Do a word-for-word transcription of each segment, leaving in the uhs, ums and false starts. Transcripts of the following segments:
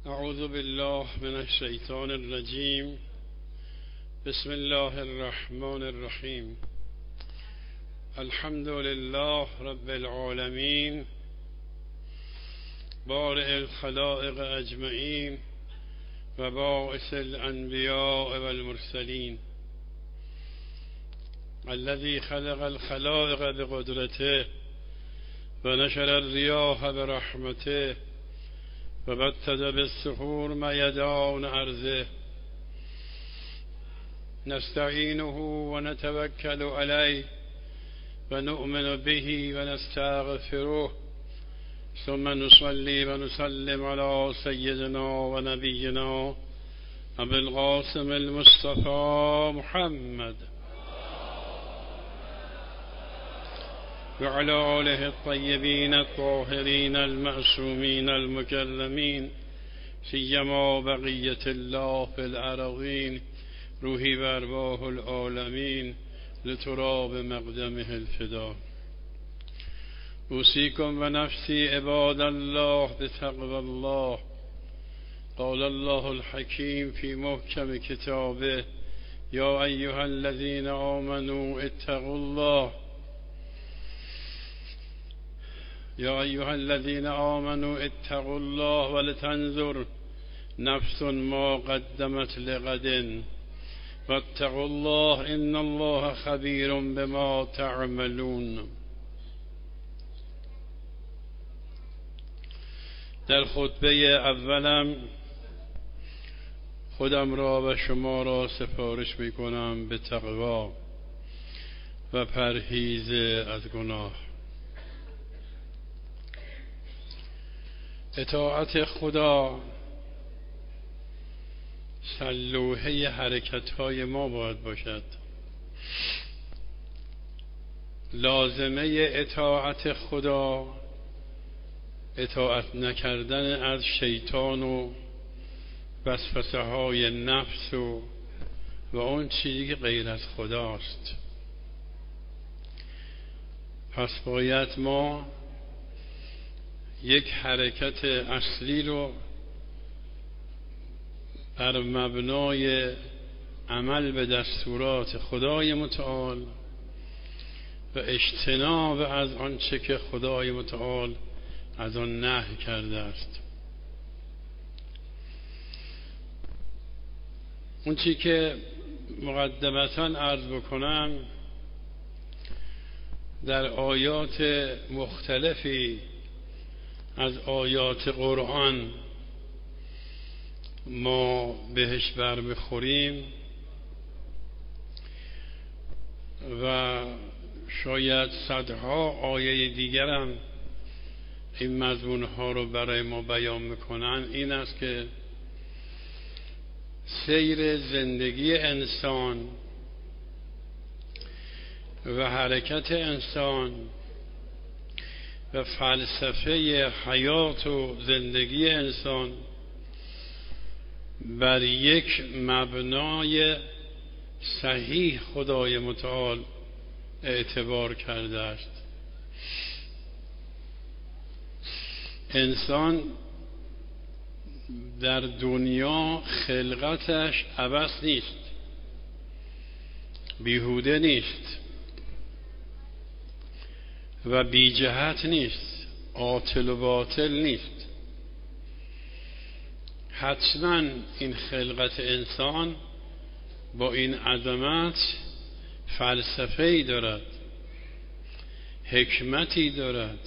اعوذ بالله من الشیطان الرجیم. بسم الله الرحمن الرحیم. الحمد لله رب العالمین بارئ الخلائق اجمعین و باعث الانبیاء والمرسلین الذي خلق الخلائق بقدرته و نشر الریاح برحمته و بتد بالسحور میدان ارضه نستعینه و نتوکل علیه و نؤمن به و نستغفره ثم نصلي و نسلم على سیدنا و نبینا ابی القاسم المصطفى محمد وعلى آله الطيبين الطاهرين المعصومين المكرمين سيما بقية الله في الأرضين روحي وأرواح العالمين لتراب مقدمه الفداء. أوصيكم ونفسي عباد الله بتقوى الله. قال الله الحكيم في محكم كتابه يا أيها الذين آمنوا اتقوا الله يا أيها الذين آمنوا اتقوا الله ولتنظر نفس ما قدمت لغد واتقوا الله إن الله خبير بما تعملون. در خطبه اولم خودم را و شما را سفارش می کنم به تقوا و پرهیز از گناه. اطاعت خدا سلوحه حرکت‌های ما باید باشد. لازمه اطاعت خدا اطاعت نکردن از شیطان و وسوسه های نفس و و اون چیزی که غیر از خداست. پس باید ما یک حرکت اصلی رو بر مبنای عمل به دستورات خدای متعال و اجتناب از آنچه که خدای متعال از آن نهی کرده است. اون چی که مقدمتاً عرض بکنم در آیات مختلفی از آیات قرآن ما بهش برمیخوریم و شاید صدها آیه دیگرم این مضمونها رو برای ما بیان میکنن. این است که سیر زندگی انسان و حرکت انسان و فلسفه حیات و زندگی انسان بر یک مبنای صحیح خدای متعال اعتبار کرده است. انسان در دنیا خلقتش عبث نیست، بیهوده نیست و بی جهت نیست، عاطل و باطل نیست. حتما این خلقت انسان با این عظمت فلسفه‌ای دارد، حکمتی دارد،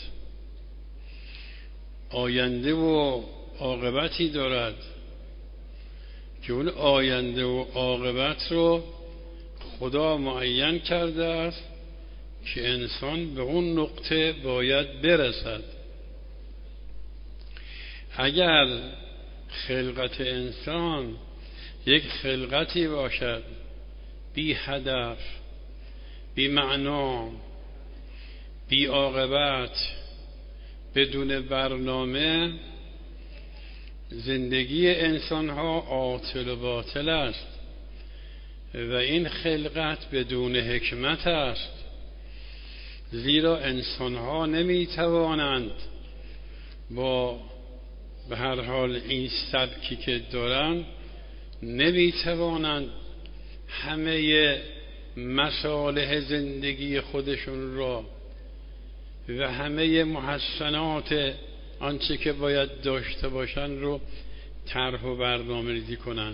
آینده و عاقبتی دارد که اون آینده و عاقبت رو خدا معین کرده است که انسان به اون نقطه باید برسد. اگر خلقت انسان یک خلقتی باشد بی هدف، بی معنا، بی عاقبت، بدون برنامه، زندگی انسان ها عاطل و باطل است و این خلقت بدون حکمت است. زیرا انسان ها نمی توانند با به هر حال این سبکی که دارن نمیتوانند همه مصالح زندگی خودشون را و همه محسنات آنچه که باید داشته باشن رو طرح و برنامه‌ریزی کنند.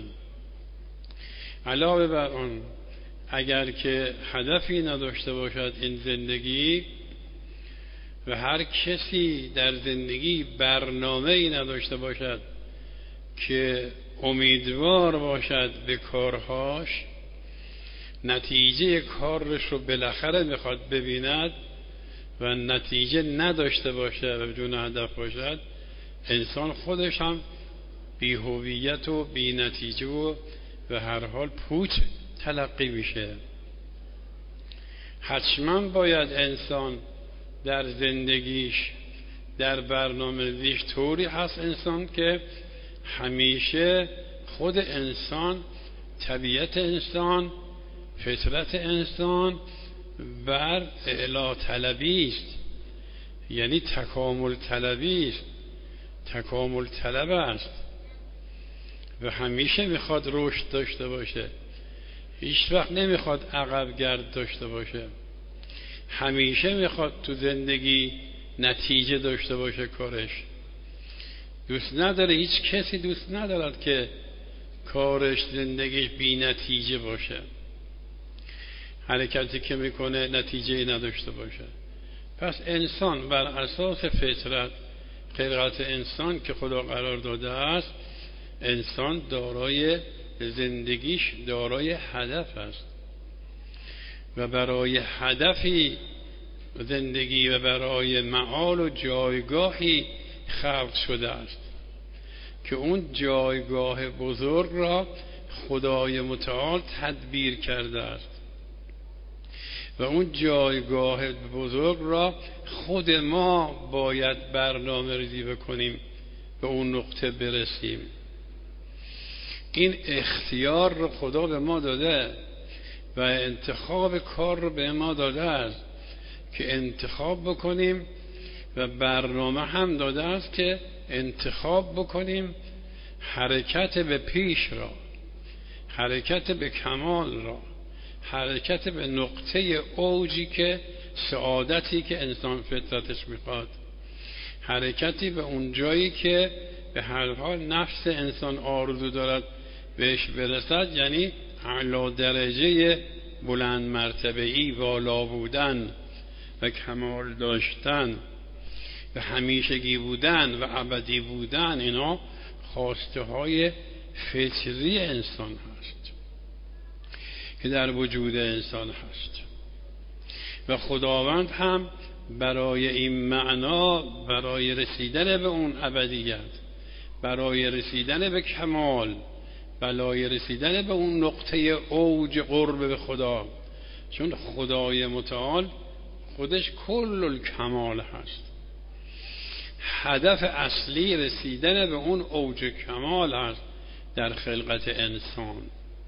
علاوه بر آن اگر که هدفی نداشته باشد این زندگی و هر کسی در زندگی برنامه‌ای نداشته باشد که امیدوار باشد به کارهاش، نتیجه کارش رو بالاخره میخواد ببیند و نتیجه نداشته باشه و بدون هدف باشد، انسان خودش هم بی هویت و بی نتیجه و به هر حال پوچ تلقی میشه. حتما باید انسان در زندگیش در برنامه‌ریزیش طوری هست انسان که همیشه خود انسان، طبیعت انسان، فطرت انسان بر اعلا طلبی است، یعنی تکامل طلبی است، تکامل طلب است و همیشه میخواد رشد داشته باشه، هیچ وقت نمیخواد عقب گرد داشته باشه، همیشه میخواد تو زندگی نتیجه داشته باشه. کارش دوست نداره، هیچ کسی دوست ندارد که کارش زندگیش بی نتیجه باشه، حرکتی که میکنه نتیجه نداشته باشه. پس انسان بر اساس فطرت، خلقت انسان که خدا قرار داده است، انسان دارای زندگیش دارای هدف است و برای هدفی زندگی و برای معال و جایگاهی خلق شده است که اون جایگاه بزرگ را خدای متعال تدبیر کرده است و اون جایگاه بزرگ را خود ما باید برنامه ریزی بکنیم به اون نقطه برسیم. این اختیار رو خدا به ما داده و انتخاب کار رو به ما داده است که انتخاب بکنیم و برنامه هم داده است که انتخاب بکنیم حرکت به پیش را، حرکت به کمال را، حرکت به نقطه اوجی که سعادتی که انسان فطرتش میخواد، حرکتی به اون جایی که به هر حال نفس انسان آرزو دارد بهش برسد، یعنی اعلی درجه بلند مرتبه‌ای، والا بودن و کمال داشتن و همیشگی بودن و ابدی بودن. اینا خواسته های فطری انسان هست که در وجود انسان هست و خداوند هم برای این معنا، برای رسیدن به اون ابدیت، برای رسیدن به کمال، برای رسیدن به اون نقطه اوج قرب به خدا، چون خدای متعال خودش کل الکمال هست، هدف اصلی رسیدن به اون اوج کمال هست در خلقت انسان.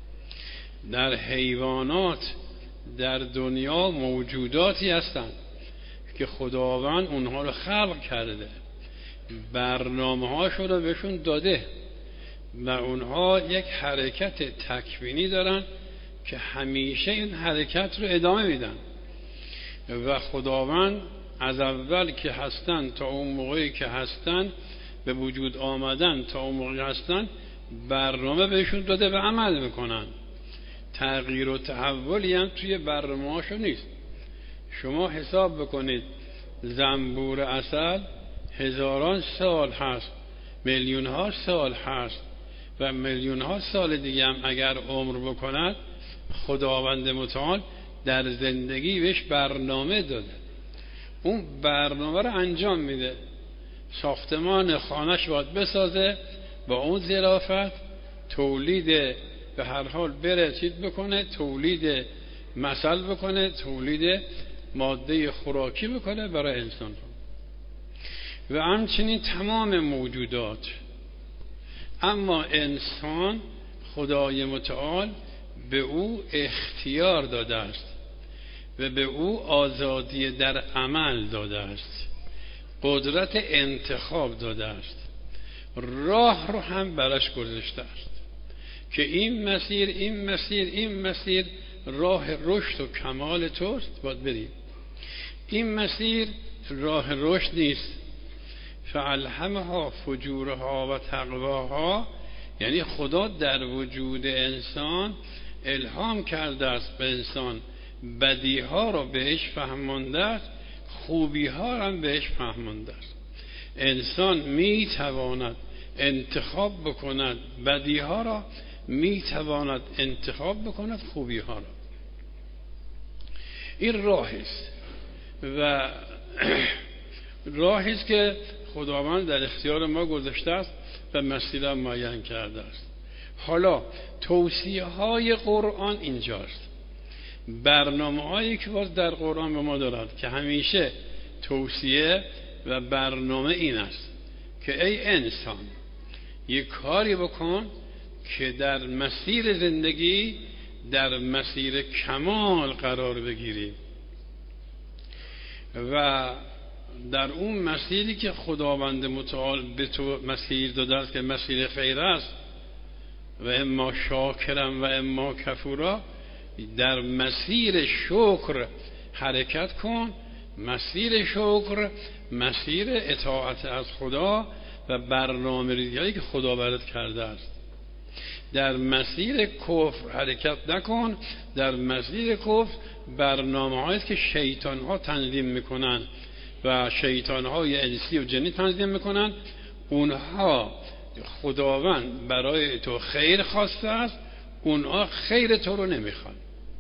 در حیوانات در دنیا موجوداتی هستند که خداوند اونها رو خلق کرده، برنامه هاشون رو بهشون داده و اونها یک حرکت تکوینی دارن که همیشه این حرکت رو ادامه میدن و خداوند از اول که هستن تا اون موقعی که هستن، به وجود آمدن تا اون موقعی هستن، برنامه بهشون داده و عمل میکنن. تغییر و تحولی هم توی برنامه هاشون نیست. شما حساب بکنید زنبور عسل هزاران سال هست، میلیون ها سال هست و میلیون ها سال دیگه هم اگر عمر بکند، خداوند متعال در زندگی بهش برنامه داده، اون برنامه رو انجام میده. ساختمان خانهش باید بسازه، با اون ظرافت تولید به هر حال بره چیز بکنه، تولید مثل بکنه، تولید ماده خوراکی بکنه برای انسان و همچنین تمام موجودات. اما انسان خدای متعال به او اختیار داده است و به او آزادی در عمل داده است، قدرت انتخاب داده است. راه رو هم براش گذاشته است که این مسیر این مسیر این مسیر راه رشد و کمال توست، باید بریم. این مسیر راه رشد نیست. فالهمها فجورها و تقواها، یعنی خدا در وجود انسان الهام کرده است به انسان، بدیها را بهش فهمانده است، خوبیها را هم بهش فهمانده است. انسان می تواند انتخاب بکند بدیها را، می تواند انتخاب بکند خوبیها را. این راهی است و راهی است که خداوند در اختیار ما گذاشته است و مسیر معین کرده است. حالا توصیه های قرآن اینجاست، برنامه هایی که باز در قرآن به ما دارد که همیشه توصیه و برنامه این است که ای انسان یک کاری بکن که در مسیر زندگی در مسیر کمال قرار بگیری و در اون مسیری که خداوند متعال به تو مسیر داده است که مسیر خیر است و اما شاکرم و اما کفورا، در مسیر شکر حرکت کن. مسیر شکر مسیر اطاعت از خدا و برنامه ریزی که خدا برات کرده است. در مسیر کفر حرکت نکن. در مسیر کفر برنامه هایی که شیطان ها تنظیم میکنن و شیطان های انسی و جنی تنظیم میکنن، اونها خداوند برای تو خیر خواسته است، اونها خیر تو رو نمیخوان.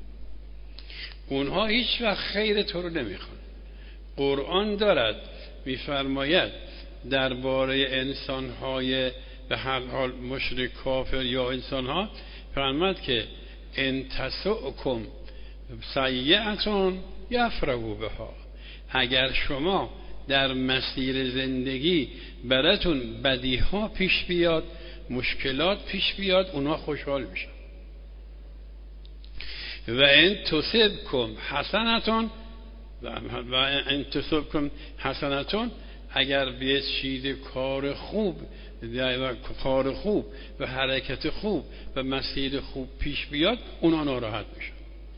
اونها هیچ وقت خیر تو رو نمیخوان. قرآن دارد میفرماید درباره انسان های به هر حال مشرک کافر یا انسان ها، فرماید که ان تسؤکم سیئة یفرحوا بها، اگر شما در مسیر زندگی براتون بدی ها پیش بیاد، مشکلات پیش بیاد، اونها خوشحال میشن. و ان تصبکم حسنة و ان تصبکم حسنة، اگر به چیز کار خوب و کار خوب و حرکت خوب و مسیر خوب پیش بیاد، اونا ناراحت میشن.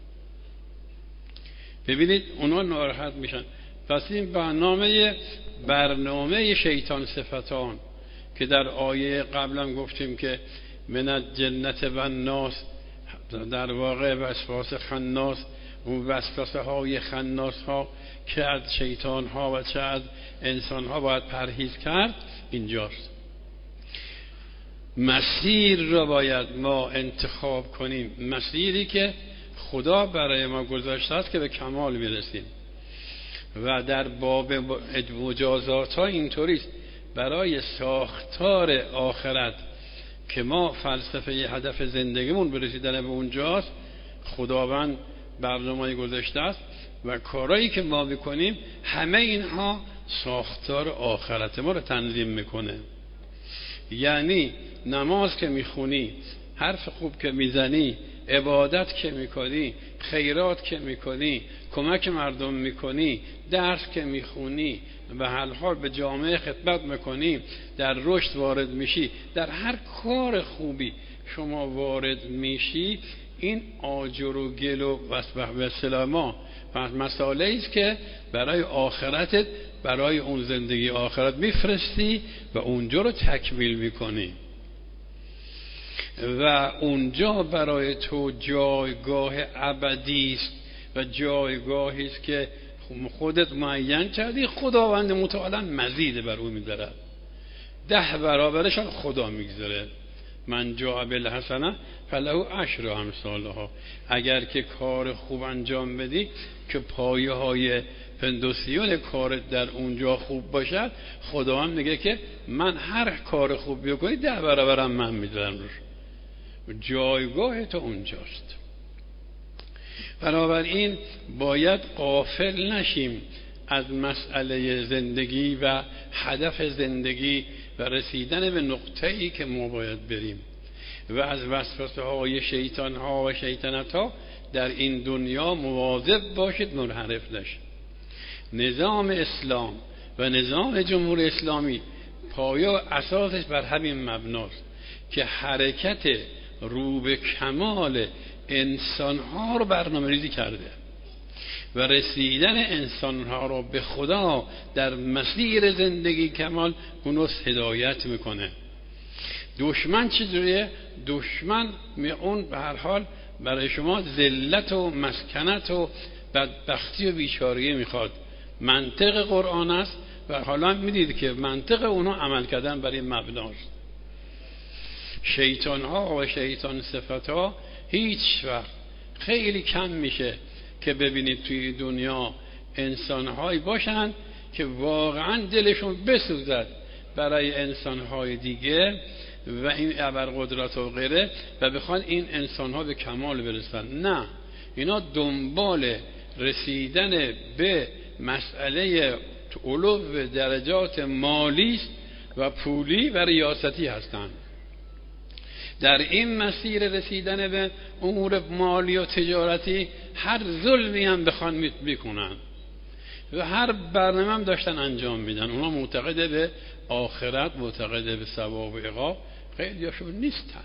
ببینید اونا ناراحت میشن. پس این برنامه برنامه شیطان صفتان که در آیه قبلا گفتیم که من الجنة و الناس، در واقع وسواس خناس، اون وسوسه های خناس ها که از شیطان ها و چه از انسان ها باید پرهیز کرد، اینجاست. مسیر را باید ما انتخاب کنیم، مسیری که خدا برای ما گذاشته است که به کمال میرسیم. و در باب مجازات ها اینطوریست، برای ساختار آخرت که ما فلسفه هدف زندگیمون برسیدن به اونجاست، خداوند برنامه گذاشته است و کارهایی که ما میکنیم همه اینها ساختار آخرت ما رو تنظیم میکنه. یعنی نماز که میخونی، حرف خوب که میزنی، عبادت که میکنی، خیرات که میکنی، کمک مردم میکنی، درس که میخونی، به هر حال به جامعه خدمت میکنی، در رشد وارد میشی، در هر کار خوبی شما وارد میشی، این آجر و گل و به اصطلاح ما مسائلی است که برای آخرتت، برای اون زندگی آخرت میفرستی و اونجا رو تکمیل میکنی و اونجا برای تو جایگاه ابدی است و جایگاهی است که خودت معین کردی. خداوند متعال مزید بر اون میذاره، ده برابرش هم خدا میگذاره. من جاء بالحسنه فله عشر امثالها، اگر که کار خوب انجام بدی که پایه های فندوسیون کارت در اونجا خوب باشد، خداوند میگه که من هر کار خوب بکنی ده برابرم من میذارم روش. جایگاه تو اونجاست. بنابراین باید غافل نشیم از مسئله زندگی و هدف زندگی و رسیدن به نقطه‌ای که ما باید بریم و از وسوسه های شیطان ها و شیطنت ها در این دنیا مواظب باشید، منحرف نشید. نظام اسلام و نظام جمهوری اسلامی پایه و اساسش بر همین مبناست که حرکت رو به کمال انسانها رو برنامه ریزی کرده و رسیدن انسانها رو به خدا در مسیر زندگی کمال اونو هدایت میکنه. دشمن چجوریه؟ دشمن اون به هر حال برای شما ذلت و مسکنت و بدبختی و بیچارگی میخواد. منطق قرآن است و حالا میدید که منطق اونو عمل کردن برای مبناست. شیطان ها و شیطان صفت ها هیچ وقت خیلی کم میشه که ببینید توی دنیا انسان هایی باشن که واقعا دلشون بسوزد برای انسان های دیگه و این ابرقدرت و غیره و بخوان این انسان ها به کمال برسن. نه، اینا دنبال رسیدن به مسئله علو درجات مالی و پولی و ریاستی هستند. در این مسیر رسیدن به امور مالی و تجارتی هر ظلمی هم بخوان میکنن و هر برنامه هم داشتن انجام میدن. اونا معتقد به آخرت، معتقد به ثواب و عقاب، خیلی هاشون نیستن.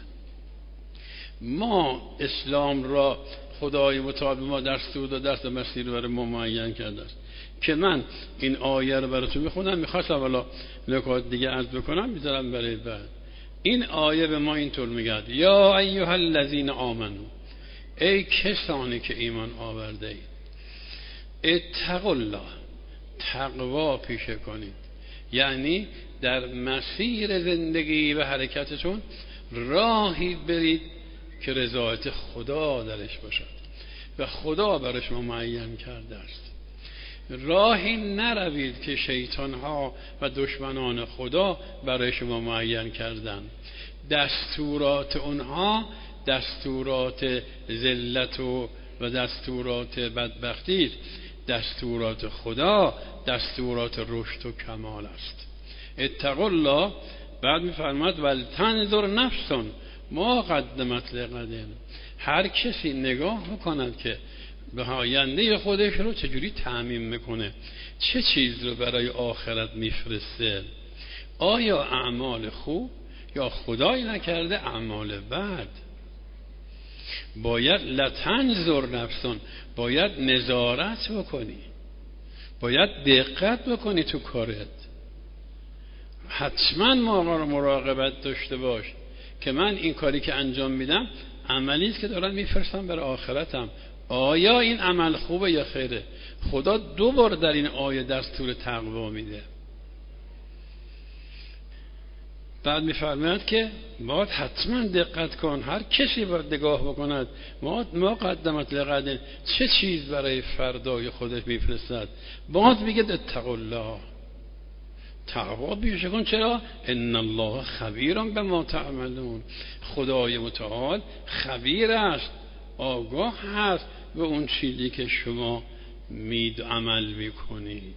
ما اسلام را خدای متعال ما دستور داده است و مسیر برای ما معین کرده است که من این آیه رو براتون میخونم. میخواستم والا نکات دیگه عرض بکنم، میذارم برای بعد. این آیه به ما اینطور میگه: یا ایها الذین آمنو، ای کسانی که ایمان آورده اید، اتقوا الله، تقوا پیشه کنید. یعنی در مسیر زندگی و حرکتتون راهی برید که رضایت خدا درش باشد و خدا برای شما معین کرده است. راهی نروید که شیطان ها و دشمنان خدا برای شما معین کردن. دستورات اونها دستورات ذلت و و دستورات بدبختی، دستورات خدا دستورات رشد و کمال است. اتقوا الله. بعد میفرماد ولتنظر نفس ما قدمت لغد. هر کسی نگاه بکند که به آینده خودش رو چجوری تعمیم میکنه، چه چیز رو برای آخرت میفرسته. آیا اعمال خوب یا خدای نکرده اعمال بد؟ باید لتنظر نفسون، باید نظارت بکنی، باید دقت بکنی تو کارت. حتما مراقبت داشته باش که من این کاری که انجام میدم عملی است که دارم میفرستم برای آخرتم. آیا این عمل خوبه یا خیره؟ خدا دو بار در این آیه دستور تقوا میده. بعد میفرماید که باید حتما دقت کن، هر کسی باید نگاه بکند ما ما قدمت لغد، چه چیز برای فردای خودش میفرستد. باید میگه اتقوا الله، تقوا پیشه کن. چرا؟ ان الله خبیر بما تعملون. خدای متعال خبیر است، آگاه هست به اون چیزی که شما مید عمل میکنید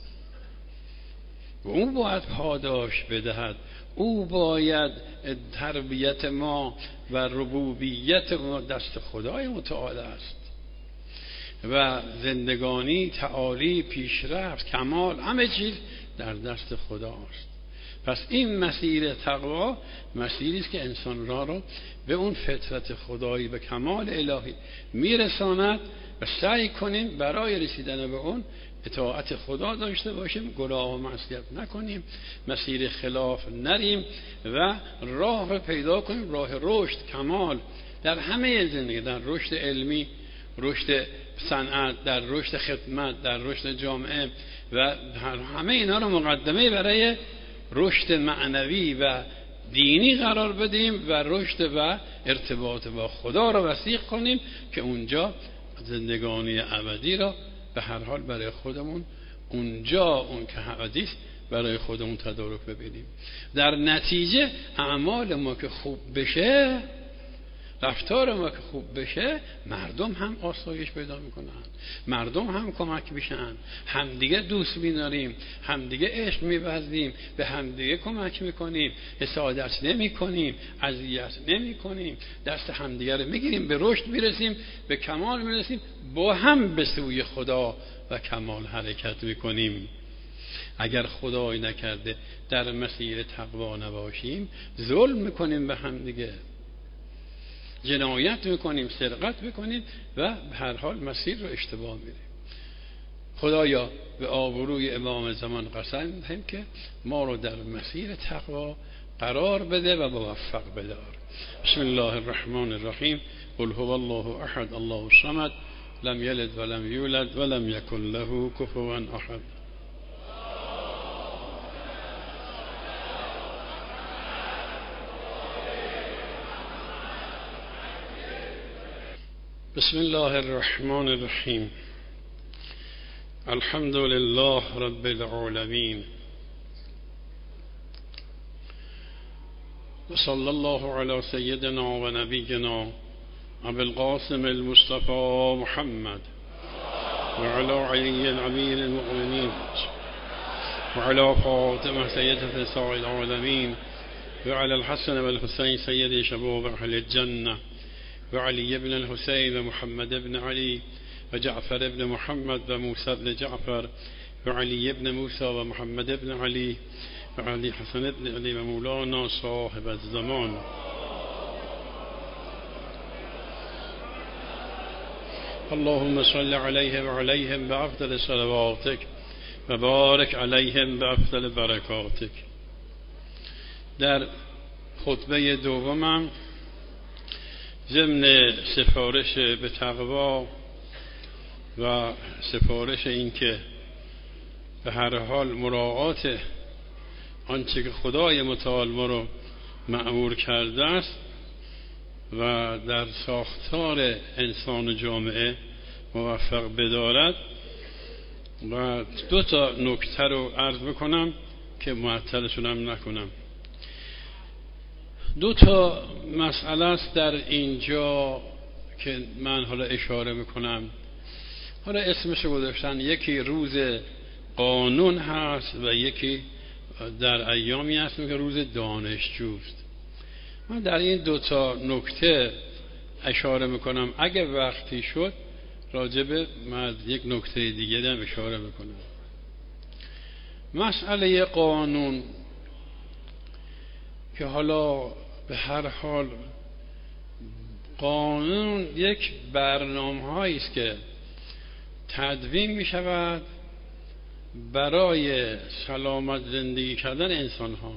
و اون باید پاداش بدهد. او باید تربیت ما و ربوبیت ما دست خدای متعال است و زندگانی، تعالی، پیشرفت، کمال، همه چیز در دست خداست. پس این مسیر تقوا مسیری است که انسان را رو به اون فطرت خدایی، به کمال الهی میرساند و سعی کنیم برای رسیدن به اون اطاعت خدا داشته باشیم، گناه و معصیت نکنیم، مسیر خلاف نریم و راه رو پیدا کنیم، راه رشد، کمال در همه زندگی، در رشد علمی، رشد صنعت، در رشد خدمت، در رشد جامعه و همه اینا رو مقدمه برای رشد معنوی و دینی قرار بدیم و رشد و ارتباط با خدا رو وثیق کنیم که اونجا زندگانی ابدی را به هر حال برای خودمون اونجا اون که ابدی است برای خودمون تدارک ببینیم. در نتیجه اعمال ما که خوب بشه، رفتار ما که خوب بشه، مردم هم آسایش پیدا میکنن، مردم هم کمک میشن، همدیگه دوست می‌داریم، همدیگه عشق می‌ورزیم، به همدیگه کمک میکنیم، حسادت نمی‌کنیم، اذیت نمی‌کنیم، دست همدیگه رو میگیریم، به رشد میرسیم، به کمال میرسیم، با هم به سوی خدا و کمال حرکت میکنیم. اگر خدای نکرده در مسیر تقوا نباشیم ظلم میکنیم به هم دیگه، جنایت میکنیم، سرقت میکنیم و به هر حال مسیر رو اشتباه میریم. خدایا به آبروی امام زمان قسم می‌دهیم که ما رو در مسیر تقوا قرار بده و موفق بدار. بسم الله الرحمن الرحیم. قل هو الله احد الله الصمد لم یلد ولم یولد ولم یکن له کفوا احد. بسم الله الرحمن الرحیم. الحمد لله رب العالمين وصلى الله على سيدنا ونبينا أبي القاسم المصطفى محمد وعلى علي أمير المؤمنين وعلى فاطمة سيدة نساء العالمين وعلى الحسن والحسين سيد شباب أهل الجنة وعلي بن الحسين ومحمد بن علي وجعفر بن محمد وموسى بن جعفر وعلي بن موسى ومحمد بن علي وعلي حسن بن علي ومولانا صاحب الزمان. اللهم صل عليه وعليهم بأفضل صلواتك وبارك عليهم بأفضل بركاتك. در خطبه دومم ضمن سفارش به تقوا و سفارش این که به هر حال مراعات آنچه که خدای متعال ما رو مأمور کرده است و در ساختار انسان و جامعه موفق بدارد و دو تا نکته رو عرض بکنم که معطلشون هم نکنم. دو تا مسئله است در اینجا که من حالا اشاره میکنم. حالا اسمش رو گذاشتن، یکی روز قانون هست و یکی در ایامی هست که روز دانشجوست. من در این دو تا نکته اشاره میکنم، اگه وقتی شد راجب من یک نکته دیگه هم اشاره میکنم. مسئله قانون که حالا به هر حال قانون یک برنامه هایی است که تدوین می شود برای سلامت زندگی کردن انسان ها،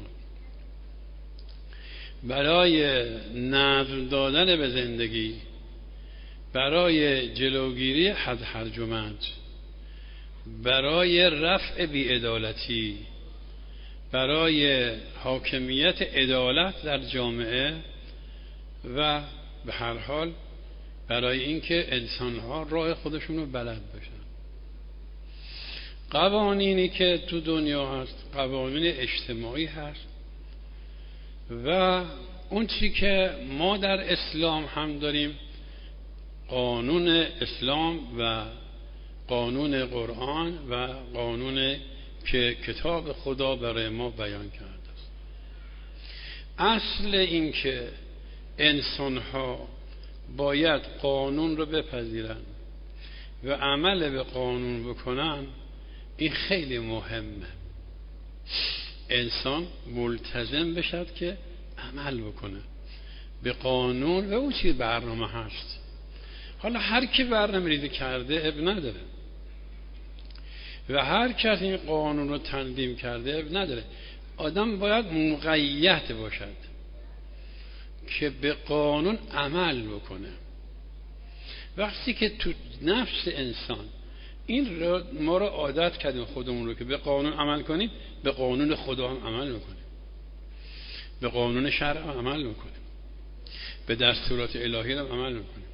برای نظم دادن به زندگی، برای جلوگیری حد هرجمند، برای رفع بی‌عدالتی، برای حاکمیت عدالت در جامعه و به هر حال برای اینکه انسان‌ها راه خودشون رو بلد باشن. قوانینی که تو دنیا هست قوانین اجتماعی هست و اون چی که ما در اسلام هم داریم، قانون اسلام و قانون قرآن و قانون که کتاب خدا برای ما بیان کرده است. اصل این که انسان‌ها باید قانون رو بپذیرن و عمل به قانون بکنن، این خیلی مهمه. انسان ملتزم بشد که عمل بکنه به قانون و اون چیز برنامه هست. حالا هر کی برنامه ریزی کرده اب نداره و هر کس این قانون رو تنظیم کرده اب نداره. آدم باید مقید باشد که به قانون عمل بکنه. وقتی که تو نفس انسان این رو ما رو عادت کردیم خودمون رو که به قانون عمل کنیم، به قانون خدا هم عمل میکنیم، به قانون شرع هم عمل میکنیم، به دستورات الهی هم عمل میکنیم.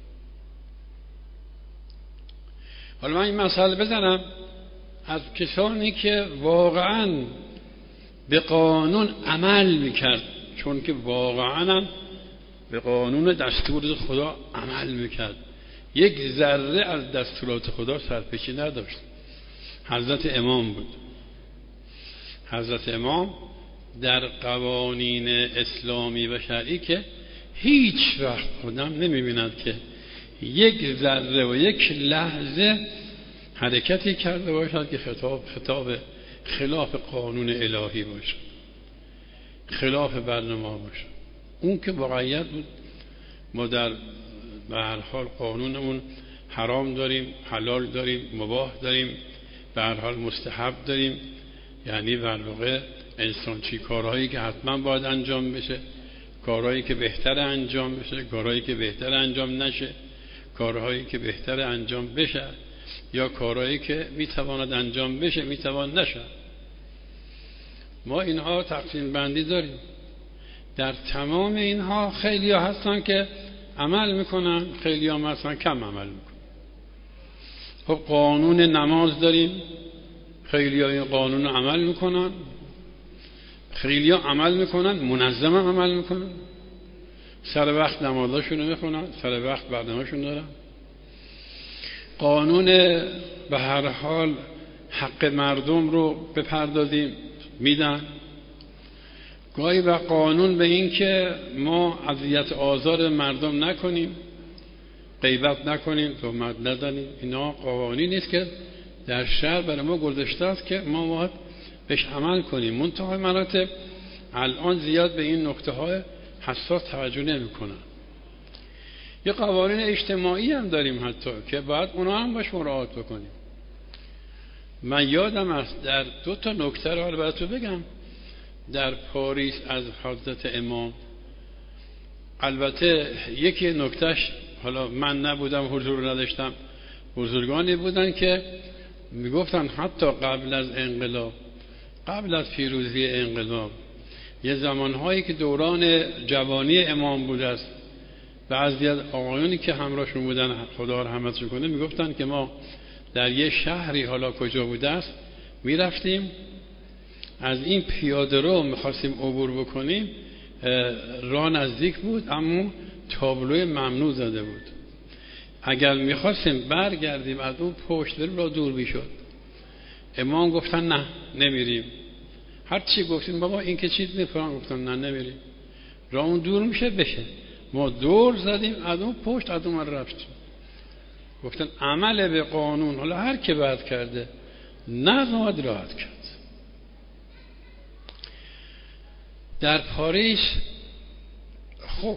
حالا من این مسئله بزنم از کسانی که واقعا به قانون عمل میکرد، چون که واقعا هم به قانون دستور خدا عمل میکرد، یک ذره از دستورات خدا سرپیچی نداشت. حضرت امام بود. حضرت امام در قوانین اسلامی و شرعی که هیچ وقت آدم نمیبیند که یک ذره و یک لحظه حرکتی کرده باشد که خطاب خطاب خلاف قانون الهی باشه، خلاف برنامه باشه. اون که واقعیت بود. ما در به هر حال قانونمون حرام داریم، حلال داریم، مباح داریم، به هر حال مستحب داریم. یعنی در واقع انسان چی کارهایی که حتما باید انجام بشه، کارهایی که بهتر انجام بشه، کارهایی که بهتر انجام نشه، کارهایی که بهتر انجام بشه، یا کارهایی که میتواند انجام بشه میتوان نشه. ما اینها تقسیم بندی داریم. در تمام اینها خیلی ها هستن که عمل میکنن، خیلی ها مثلا کم عمل میکنن. خب قانون نماز داریم، خیلی ها این قانون عمل میکنن، خیلی ها عمل میکنن، منظم عمل میکنن، سر وقت نمازاشونو میخونن، سر وقت برنامه‌شون دارن. قانون به هر حال حق مردم رو بپردازیم میدن. گاهی و قانون به این که ما اذیت آزار مردم نکنیم، غیبت نکنیم، تهمت نزنیم. اینا قوانینی است که در شرع برای ما گذاشته است که ما باید بهش عمل کنیم. منتها مراتب الان زیاد به این نکته های حساس توجه نمی‌کنن. یه قوانین اجتماعی هم داریم حتی که باید اونا هم باش مراعات بکنیم. من یادم است در دو تا نکته رو براتون بگم. در پاریس از حضرت امام، البته یکی نکتهش حالا من نبودم، حضور نداشتم، بزرگانی بودن که میگفتن حتی قبل از انقلاب، قبل از پیروزی انقلاب، یه زمانهایی که دوران جوانی امام بوده است، بعضی از آقایونی که همراهشون بودن خدا رحمتشون کنه میگفتن که ما در یه شهری حالا کجا بوده است میرفتیم، از این پیاده رو میخواستیم عبور بکنیم، راه نزدیک بود اما تابلوی ممنوع زده بود. اگر میخواستیم برگردیم از اون پشت بریم راه دور میشد. امام گفتن نه نمیریم. هر چی گفتیم بابا این که چیز میفرام، گفتن نه نمیریم، راه اون دور میشه بشه. ما دور زدیم از اون پشت از اون رفتیم. گفتن عمل به قانون حالا هر که بعد کرده نه باید راحت کرد. در پاریس خب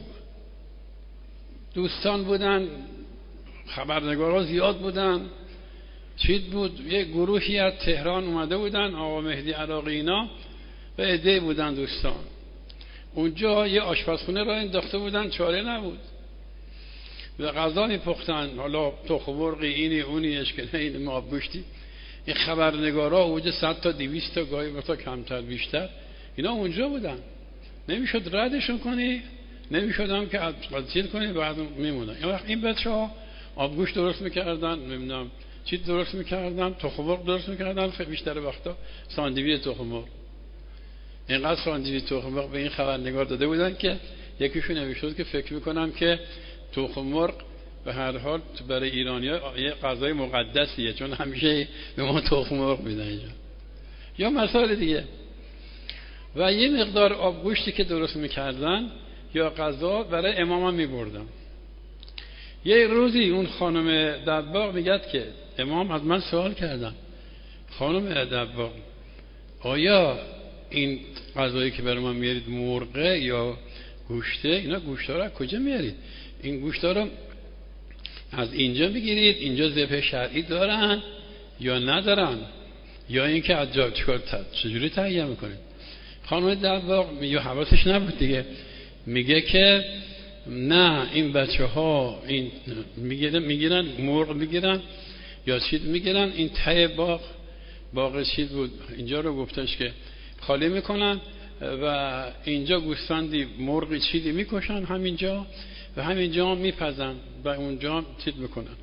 دوستان بودن، خبرنگارها زیاد بودن، چیز بود، یک گروهی از تهران اومده بودن، آقا مهدی عراقی اینا و عده بودن دوستان. اونجا یه آشپزخونه را انداخته بودن، چاره نبود و غذا میپختن، حالا تخم مرغی اینی اونی اشکنه این ماب گوشتی. این خبرنگارها اونجا صد تا دویست تا گاهی مثلا کمتر بیشتر اینا اونجا بودن، نمیشد ردشون کنی، نمیشد هم که چیز کنی، بعد میمونن. این وقت این بچه‌ها آبگوش درست میکردن، نمیدونم چی درست میکردن، تخم مرغ درست میکردن، بیشتر وقتا ساندویچ تخم مرغ. اینقدر ساندویچ تخم مرغ به این خبرنگار داده بودن که یکیشون نمیشد که فکر میکنم که تخم مرغ به هر حال برای ایرانی‌ها یه غذای مقدسیه، چون همیشه به ما تخم مرغ میدن اینجا. یا مسائل دیگه. و یه مقدار آبگوشتی که درست میکردن یا غذا برای امام هم میبردن. یه روزی اون خانم دباغ میگد که امام از من سوال کردن، خانم دباغ آیا این غذایی که برای من میارید مرغه یا گوشته؟ اینا گوشتا رو از کجا میارید؟ این گوشتا رو از اینجا میگیرید؟ اینجا ذبح شرعی دارن یا ندارن؟ یا اینکه از جا چیکار چجوری تهیه میکنید؟ خانم دباغ میگه حواسش نبود دیگه، میگه که نه این بچه ها این میگیرن میگیرن مرغ میگیرن یا چیز میگیرن، این ته باغ باغ چیز بود اینجا رو گفتش که خالی میکنن و اینجا گوسفندی مرغی چیزی میکشن همینجا و همینجا میپزن و اونجا چیز میکنن.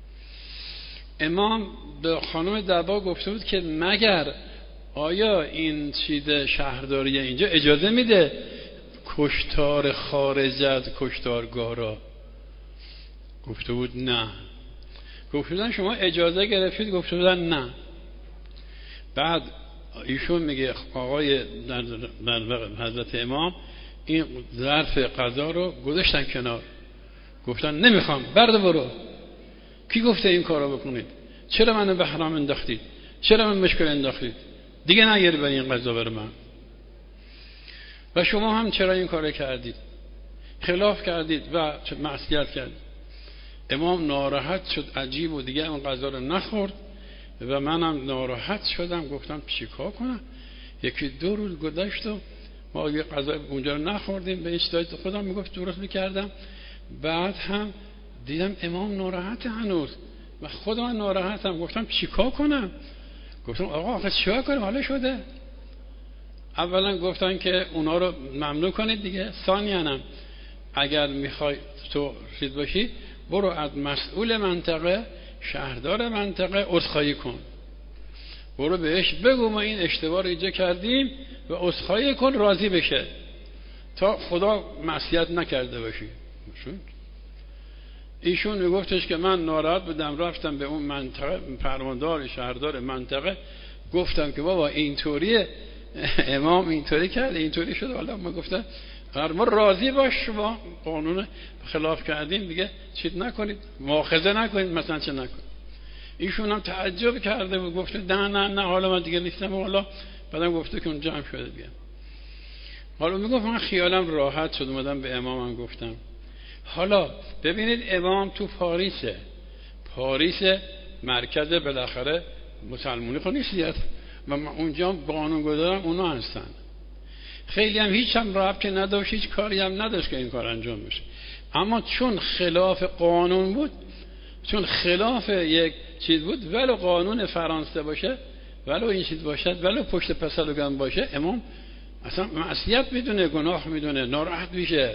امام به خانم دباغ گفته بود که مگر آیا این چیز شهرداری اینجا اجازه میده کشتار خارج از کشتارگاه را؟ گفته بود نه. گفته بودن شما اجازه گرفتید؟ گفته بودن نه. بعد ایشون میگه آقای در حضرت امام این ظرف غذا رو گذاشتن کنار، گفتن نمیخوام، برد برو. کی گفته این کارو بکنید؟ چرا منو به حرام انداختید؟ چرا من مشکل انداختید؟ دیگه نیاری برای این غذا بر من. و شما هم چرا این کار کردید؟ خلاف کردید و معصیت کردید. امام ناراحت شد، عجیب، و دیگه اون غذا رو نخورد و منم ناراحت شدم، گفتم چیکار کنم؟ یکی دو روز گذشت و ما یه غذا اونجا رو نخوردیم، به اشتهایت خودم میگفت درست میکردم. بعد هم دیدم امام ناراحت هنوز، و خودم ناراحتم، گفتم چیکار کنم؟ گفتم آقا آخه چیکار کنم؟ حالا شده. اولا گفتن که اونا رو ممنوع کنید دیگه، ثانیاً اگر میخوای تو چیز باشی برو از مسئول منطقه، شهردار منطقه عذرخواهی کن، برو بهش بگو ما این اشتباه رو اینجا کردیم و عذرخواهی کن، راضی بشه تا خدا معصیت نکرده باشی. ایشون میگفتش که من ناراحت بودم، رفتم به اون منطقه فرماندار شهردار منطقه گفتم که بابا اینطوریه، امام اینطوری کرد، اینطوری شد. حالا ما گفتم ما راضی باش، شما قانون خلاف کردیم دیگه چیز نکنید، مؤاخذه نکنید، مثلا چه نکنید. ایشون هم تعجب کرده و گفته نه نه نه حالا من دیگه نیستم. حالا بعدم گفته که اون جمع شده دیگه. حالا میگفت من خیالم راحت شد، اومدم به امامم گفتم. حالا ببینید امام تو پاریسه، پاریس مرکز بالاخره مسلمانی خود نیست و اونجا قانونگذارم اونا هستن. خیلی هم هیچ هم راه که نداشت، هیچ کاری هم نداشت که این کار انجام بشه، اما چون خلاف قانون بود، چون خلاف یک چیز بود، ولو قانون فرانسه باشه، ولو این چیز باشد، ولو پشت پسلوگن باشه، امام اصلا معصیت میدونه، گناه میدونه، ناراحت میشه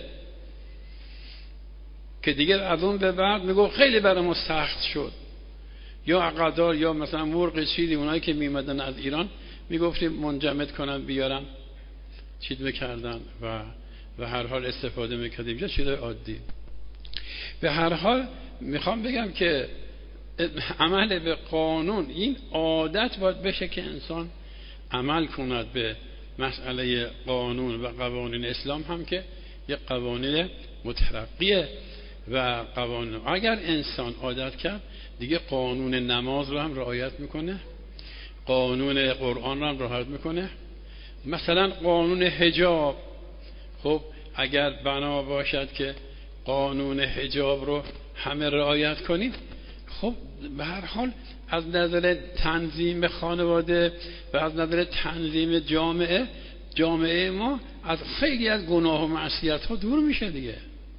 که دیگه از اون به بعد میگو خیلی برای ما سخت شد. یا عقدار یا مثلا مرغ چیزی اونایی که میمدن از ایران میگفتیم منجمد کنن بیارن، چیز میکردن و و هر حال استفاده میکردیم، یا چیز عادی. به هر حال میخوام بگم که عمل به قانون این عادت باید بشه که انسان عمل کند به مسئله قانون و قوانین اسلام، هم که یک قوانین مترقیه و قوانین اگر انسان عادت کرد دیگه قانون نماز رو هم رعایت میکنه، قانون قرآن رو هم رعایت میکنه. مثلا قانون حجاب، خب اگر بنا باشد که قانون حجاب رو همه رعایت کنیم، خب به هر حال از نظر تنظیم خانواده و از نظر تنظیم جامعه، جامعه ما از خیلی از گناه و معصیت ها دور میشه دیگه.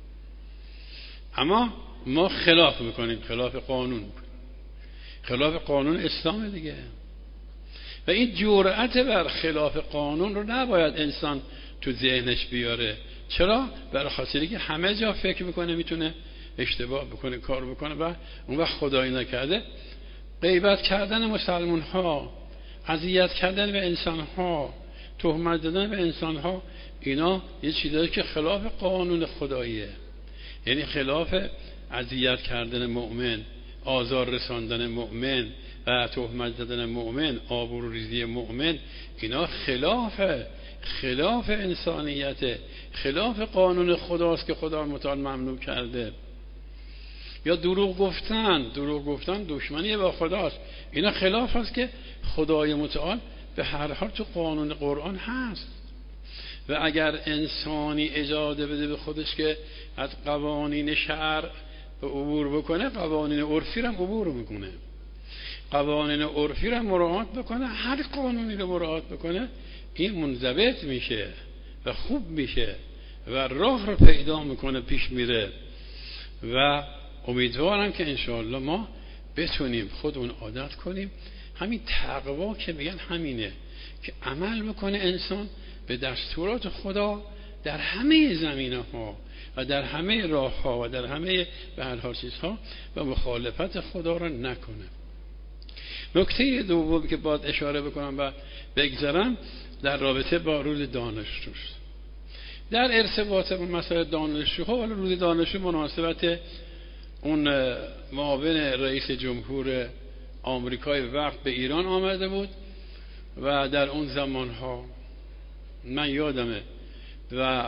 اما ما خلاف میکنیم، خلاف قانون میکنیم، خلاف قانون اسلام دیگه. و این جرأت بر خلاف قانون رو نباید انسان تو ذهنش بیاره. چرا؟ برای خاطری که همه جا فکر میکنه میتونه اشتباه بکنه، کار بکنه و اون وقت خدایی نکرده غیبت کردن مسلمان ها، اذیت کردن به انسان ها، تهمت زدن به انسان ها، اینا یه چیزایی که خلاف قانون خداییه. یعنی خلاف اذیت کردن مؤمن، آزار رساندن مؤمن و تهمت زدن مؤمن، آبروریزی مؤمن، اینا خلاف خلاف انسانیت، خلاف قانون خداست که خدا متعال ممنوع کرده. یا دروغ گفتن، دروغ گفتن دشمنی با خداست، اینا خلاف هست که خدای متعال به هر حال تو قانون قرآن هست. و اگر انسانی اجازه بده به خودش که از قوانین شرع عبور بکنه، قوانین عرفی رو عبور میکنه، قوانین عرفی رو مراعات بکنه، هر قانونی رو مراعات بکنه، این منضبط میشه و خوب میشه و راه رو پیدا میکنه، پیش میره. و امیدوارم که انشاءالله ما بتونیم خودمون عادت کنیم. همین تقوا که میگن همینه که عمل بکنه انسان به دستورات خدا در همه زمینه ها و در همه راه ها و در همه به هر حال چیزها و مخالفت خدا را نکنه. نکته دوم که باید اشاره بکنم و بگذارم در رابطه با روز دانشجوست. در ارتباط با مسئله دانشجوها، ولی روز دانشجو مناسبت اون معاون رئیس جمهور آمریکای وقت به ایران آمده بود و در اون زمانها من یادمه و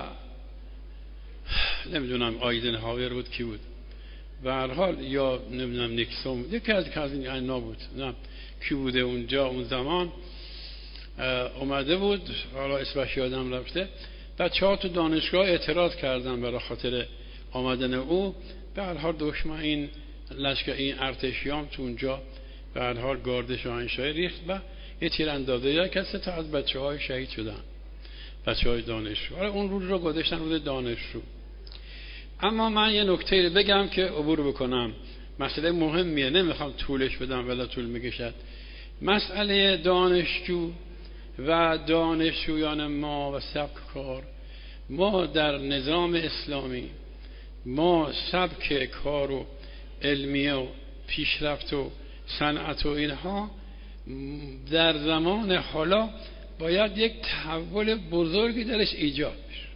نمیدونم آیدن هاور بود کی بود، به هر حال یا نمیدونم نیکسون، یکی از این اینا بود، نه کی بوده اونجا اون زمان. اومده بود، حالا اسمش یادم رفته، بچه‌ها تو دانشگاه اعتراض کردن برای خاطر آمدن او. به هر حال دشمن این لشکر این ارتشیام تو اونجا به هر حال گارد شاهنشاهی ریخت و یه تیراندازی یا کسی تا از بچه‌های شهید شدن، بچه‌های دانشجو. اون روز رو گذاشتن روز دانشجو. اما من یه نکته رو بگم که عبور بکنم، مسئله مهمیه، نمیخوام طولش بدم ولی طول میکشد. مسئله دانشجو و دانشجویان ما و سبک کار، ما در نظام اسلامی ما سبک کار و علمیه و پیشرفت و صنعت و اینها در زمان حالا باید یک تحول بزرگی درش ایجاد بشه.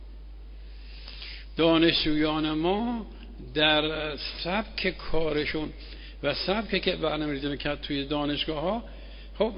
دانشجویان ما در سبک کارشون و سبکی که برنامه‌ریزی کرد توی دانشگاه ها، خب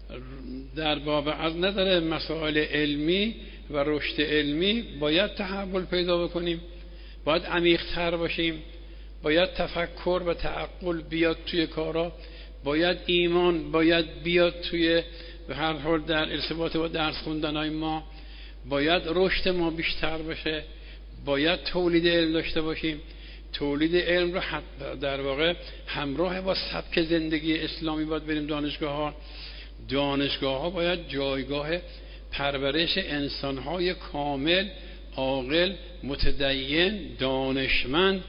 در باب از نظر مسائل علمی و رشد علمی باید تحول پیدا بکنیم، باید عمیق‌تر باشیم، باید تفکر و تعقل بیاد توی کارا، باید ایمان باید بیاد توی به هر حال در ارتباط با درس خوندنای ما، باید رشد ما بیشتر بشه، باید تولید علم داشته باشیم. تولید علم رو در واقع همراه با سبک زندگی اسلامی باید بریم دانشگاه ها. دانشگاه ها باید جایگاه پرورش انسان‌های کامل، عاقل، متدین، دانشمند،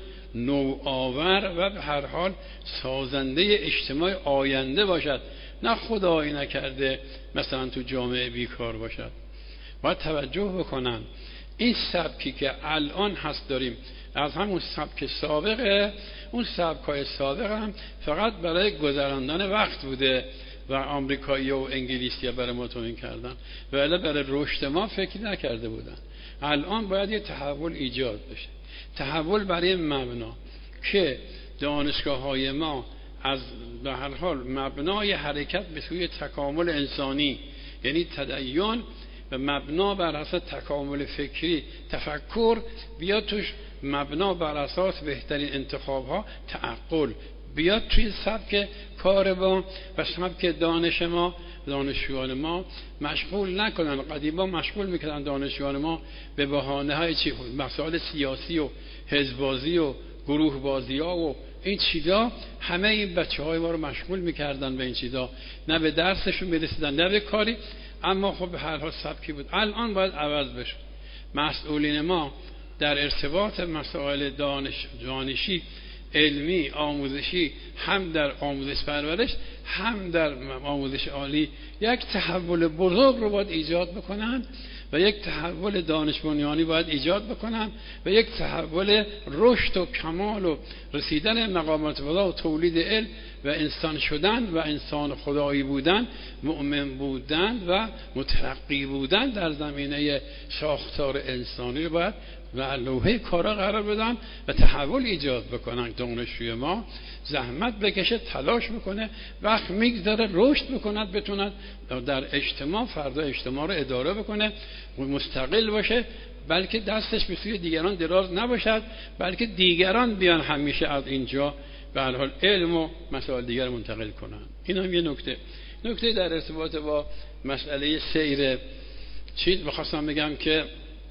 نوآور و به هر حال سازنده اجتماع آینده باشد، نه خدایی نکرده مثلا تو جامعه بیکار باشد. باید توجه بکنن این سبکی که الان هست داریم از همون سبک سابقه، اون سبکای سابق هم فقط برای گذراندن وقت بوده و آمریکایی و انگلیسی برای ما توهین کردن، ولی برای رشد ما فکر نکرده بودن. الان باید یه تحول ایجاد بشه، تحول برای مبنا که دانشگاه های ما از به هر حال مبنای حرکت به سوی تکامل انسانی، یعنی تدین و مبنا بر اساس تکامل فکری، تفکر، بیاد توش مبنا بر اساس بهترین انتخاب ها، تعقل بیاد توی سبک کار با و سبک دانش ما. دانشجویان ما مشغول نکنن، قدیما مشغول میکردن دانشجویان ما به بهانه های چی مسائل سیاسی و حزبازی و گروه بازی ها و این چیزا، همه این بچه های ما رو مشغول میکردن به این چیزا، نه به درسشون میرسیدن نه به کاری. اما خب به هر حال سبکی بود. الان باید عوض بشه. مسئولین ما در ارتباط مسائل دانش دانشی، علمی، آموزشی، هم در آموزش پرورش هم در آموزش عالی یک تحول بزرگ رو باید ایجاد بکنن و یک تحول دانش بنیانی باید ایجاد بکنن و یک تحول رشد و کمال و رسیدن مقامات والا و تولید علم و انسان شدن و انسان خدایی بودن، مؤمن بودن و مترقی بودن در زمینه ساختار انسانی رو باید و لوحه کارا قرار بدن و تحول ایجاد بکنن. دانشجوی ما زحمت بکشه، تلاش بکنه، وقت میگذاره رشد بکند، بتوند در اجتماع فردا اجتماع رو اداره بکنه و مستقل باشه، بلکه دستش به سوی دیگران دراز نباشد، بلکه دیگران بیان همیشه از اینجا به هر حال علم و مسائل دیگر منتقل کنن. این هم یه نکته. نکته در ارتباط با مسئله سیر چیز بخواستم بگم که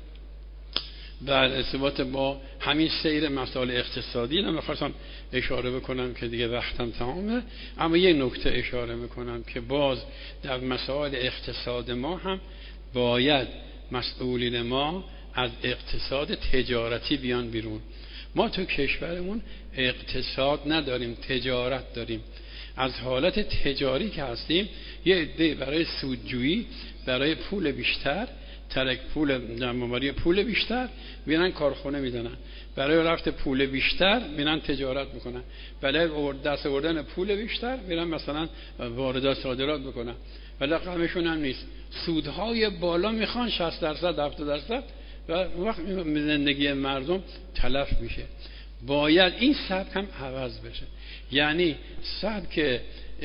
در ارتباط با همین سیر مسائل اقتصادی هم بخواستم اشاره بکنم که دیگه وقتم تمامه، اما یه نکته اشاره میکنم که باز در مسائل اقتصاد ما هم باید مسئولین ما از اقتصاد تجارتی بیان بیرون. ما تو کشورمون اقتصاد نداریم، تجارت داریم. از حالت تجاری که هستیم یه عده برای سودجویی، برای پول بیشتر، ترک پول جمع‌آوری پول بیشتر میرن کارخونه میزنن، برای رفت پول بیشتر میرن تجارت میکنن، برای دست آوردن پول بیشتر میرن مثلا واردات صادرات میکنن، ولی رقمشون هم نیست. سودهای بالا میخوان، شصت درصد هفتاد درصد، و وقت زندگی مردم تلف میشه. باید این سبک هم عوض بشه، یعنی سبک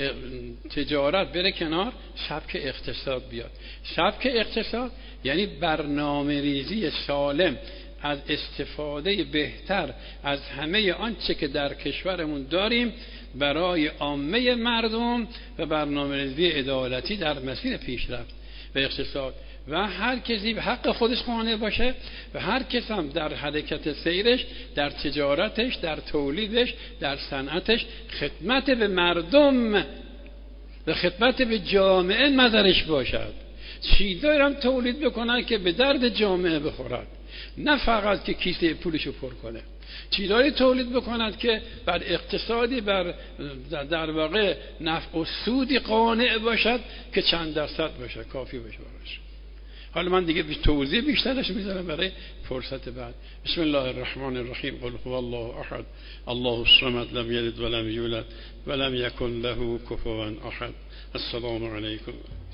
تجارت بره کنار، سبک اقتصاد بیاد. سبک اقتصاد یعنی برنامه ریزی سالم از استفاده بهتر از همه آنچه که در کشورمون داریم برای عامه مردم و برنامه‌ریزی عدالتی در مسیر پیشرفت و اقتصاد و هر کسی به حق خودش قانع باشه و هر کس هم در حرکت سیرش، در تجارتش، در تولیدش، در صنعتش خدمت به مردم و خدمت به جامعه نظرش باشد. چی دارم تولید بکنن که به درد جامعه بخورد، نه فقط که کیسه پولشو پر کنه. چیزایی تولید بکند که بر اقتصادی بر در واقع نفع و سودی قانع باشد که چند درصد باشه، کافی باشه براش. حالا من دیگه توضیح بیشترش میذارم برای فرصت بعد. بسم الله الرحمن الرحیم. قل هو الله احد الله الصمد لم یلد ولم یولد ولم یکن له کفوا احد. السلام علیکم.